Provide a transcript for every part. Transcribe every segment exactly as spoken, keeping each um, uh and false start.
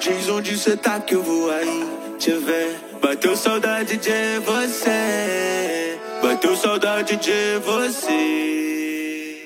diz onde cê tá que eu vou aí te ver. Bateu saudade de você, bateu saudade de você.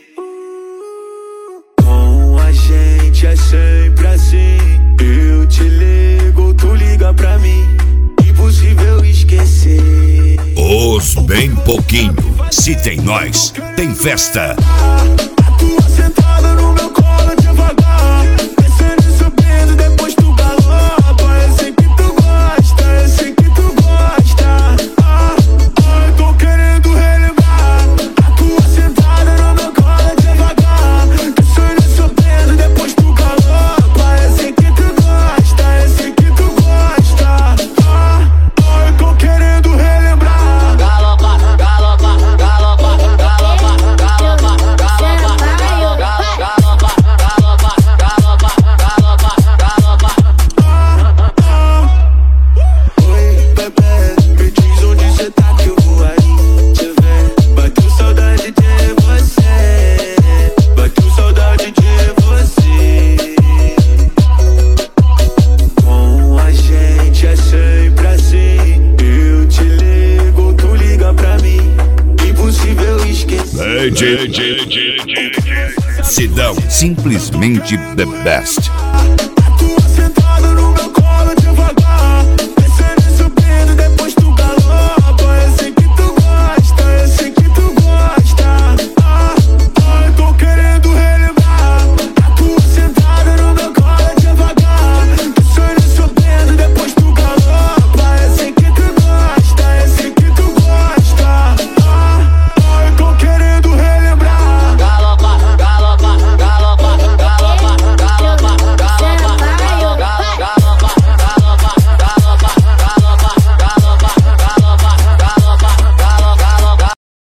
Com a gente é sempre assim. Eu te ligo, tu liga pra mim. Impossível esquecer. Os bem pouquinho. Se tem nós, tem festa. A tua sentada no meu colo devagar, descendo e subindo, depois tu galopa. Eu sei que tu gosta, eu sei que tu gosta. Ah, ah, eu tô querendo relembrar. A tua sentada no meu colo devagar, descendo e subindo, depois tu galopa. Eu sei que tu gosta, eu sei que tu gosta. Ah, ah, eu tô querendo relembrar. Galopa, galopa, galopa, galopa, galopa, galopa, galopa, galopa, galopa, galopa, galopa. Oi, bebê, me diz onde cê tá que eu vou aí te ver. Bateu saudade de você, bateu saudade de você. Com a gente é sempre assim. Eu te ligo, tu liga pra mim. Impossível esquecer. D J Sidão, simplesmente the best.